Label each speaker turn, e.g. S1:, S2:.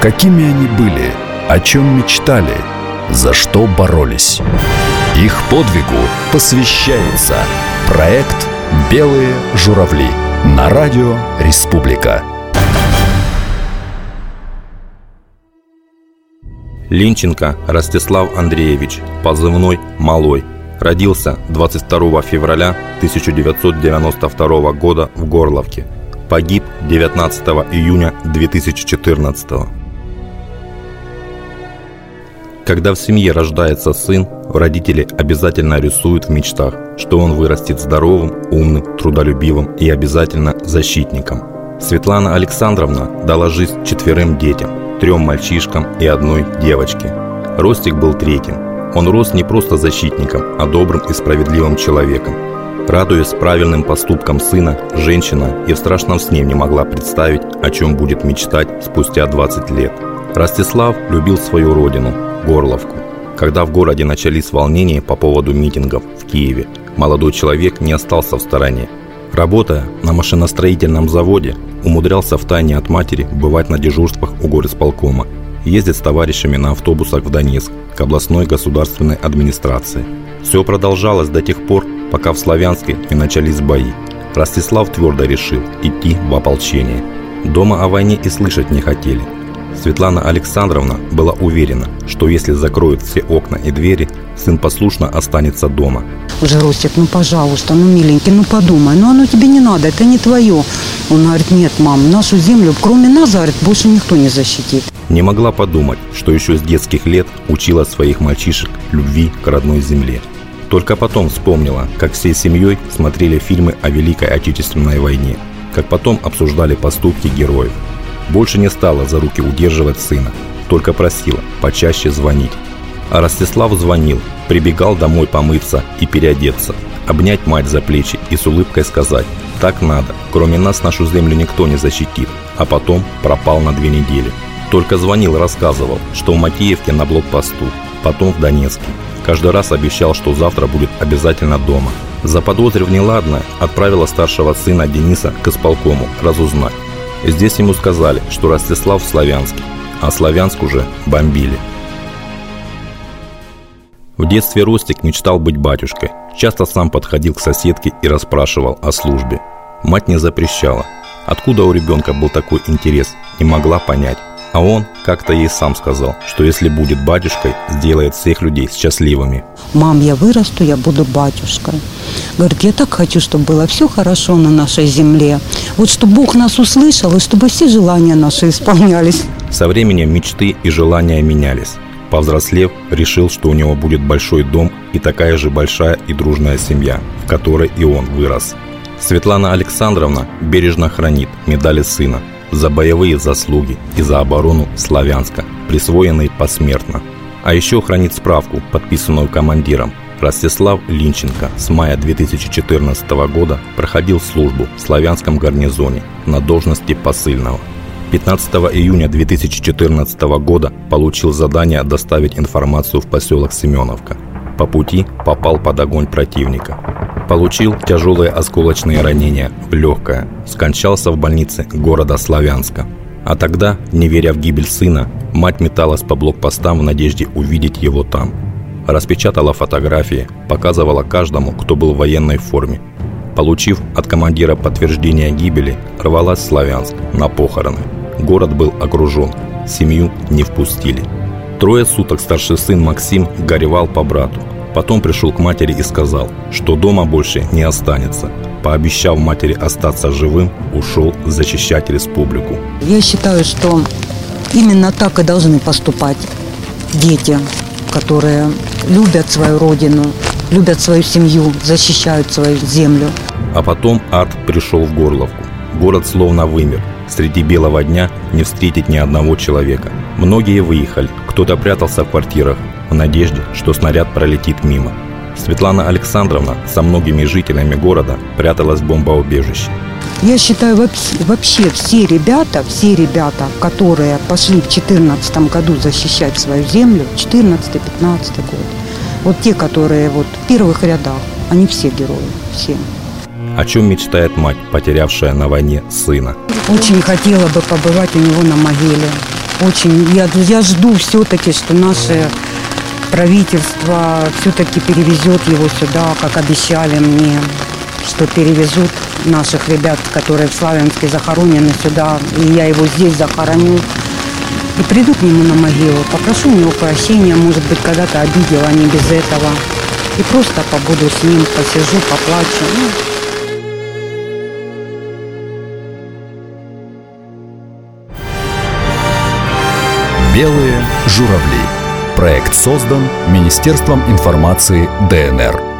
S1: Какими они были, о чем мечтали, за что боролись. Их подвигу посвящается проект «Белые журавли» на радио «Республика».
S2: Линченко Ростислав Андреевич, позывной «Малой», родился 22 февраля 1992 года в Горловке. Погиб 19 июня 2014. Когда в семье рождается сын, родители обязательно рисуют в мечтах, что он вырастет здоровым, умным, трудолюбивым и обязательно защитником. Светлана Александровна дала жизнь 4 детям, 3 мальчишкам и 1 девочке. Ростик был 3-м. Он рос не просто защитником, а добрым и справедливым человеком. Радуясь правильным поступкам сына, женщина и в страшном сне не могла представить, о чем будет мечтать спустя 20 лет. Ростислав любил свою родину – Горловку. Когда в городе начались волнения по поводу митингов в Киеве, молодой человек не остался в стороне. Работая на машиностроительном заводе, умудрялся втайне от матери бывать на дежурствах у горисполкома, ездить с товарищами на автобусах в Донецк к областной государственной администрации. Все продолжалось до тех пор, пока в Славянске не начались бои. Ростислав твердо решил идти в ополчение. Дома о войне и слышать не хотели. Светлана Александровна была уверена, что если закроют все окна и двери, сын послушно останется дома.
S3: Уже, Ростик, пожалуйста, миленький, подумай, оно тебе не надо, это не твое. Он говорит: нет, мам, нашу землю, кроме нас, говорит, больше никто не защитит.
S2: Не могла подумать, что еще с детских лет учила своих мальчишек любви к родной земле. Только потом вспомнила, как всей семьей смотрели фильмы о Великой Отечественной войне, как потом обсуждали поступки героев. Больше не стала за руки удерживать сына, только просила почаще звонить. А Ростислав звонил, прибегал домой помыться и переодеться, обнять мать за плечи и с улыбкой сказать: «Так надо, кроме нас нашу землю никто не защитит», а потом пропал на 2 недели. Только звонил, рассказывал, что в Макеевке на блокпосту, потом в Донецке. Каждый раз обещал, что завтра будет обязательно дома. Заподозрив неладное, отправила старшего сына Дениса к исполкому разузнать. Здесь ему сказали, что Ростислав в Славянске, а Славянск уже бомбили. В детстве Ростик мечтал быть батюшкой. Часто сам подходил к соседке и расспрашивал о службе. Мать не запрещала. Откуда у ребенка был такой интерес, не могла понять. А он как-то ей сам сказал, что если будет батюшкой, сделает всех людей счастливыми.
S3: Мам, я вырасту, я буду батюшкой. Говорит, я так хочу, чтобы было все хорошо на нашей земле. Вот чтобы Бог нас услышал, и чтобы все желания наши исполнялись.
S2: Со временем мечты и желания менялись. Повзрослев, решил, что у него будет большой дом и такая же большая и дружная семья, в которой и он вырос. Светлана Александровна бережно хранит медали сына за боевые заслуги и за оборону Славянска, присвоенные посмертно. А еще хранит справку, подписанную командиром. Ростислав Линченко с мая 2014 года проходил службу в Славянском гарнизоне на должности посыльного. 15 июня 2014 года получил задание доставить информацию в поселок Семеновка. По пути попал под огонь противника. Получил тяжелые осколочные ранения в легкое. Скончался в больнице города Славянска. А тогда, не веря в гибель сына, мать металась по блокпостам в надежде увидеть его там. Распечатала фотографии, показывала каждому, кто был в военной форме. Получив от командира подтверждение гибели, рвалась в Славянск на похороны. Город был окружен, семью не впустили. 3 суток старший сын Максим горевал по брату. Потом пришел к матери и сказал, что дома больше не останется. Пообещав матери остаться живым, ушел защищать республику.
S3: Я считаю, что именно так и должны поступать дети, которые любят свою родину, любят свою семью, защищают свою землю.
S2: А потом ад пришел в Горловку. Город словно вымер. Среди белого дня не встретить ни одного человека. Многие выехали, кто-то прятался в квартирах в надежде, что снаряд пролетит мимо. Светлана Александровна со многими жителями города пряталась в бомбоубежище.
S3: Я считаю, вообще все ребята, которые пошли в 2014 году защищать свою землю, 2014-2015 год, вот те, которые в первых рядах, они все герои, все.
S2: О чем мечтает мать, потерявшая на войне сына?
S3: Очень хотела бы побывать у него на могиле. Очень, я жду все-таки, что наше правительство все-таки перевезет его сюда, как обещали мне, что перевезут наших ребят, которые в Славянске захоронены, сюда, и я его здесь захороню. И приду к нему на могилу, попрошу у него прощения, может быть, когда-то обидела, не без этого. И просто побуду с ним, посижу, поплачу.
S1: «Белые журавли». Проект создан Министерством информации ДНР.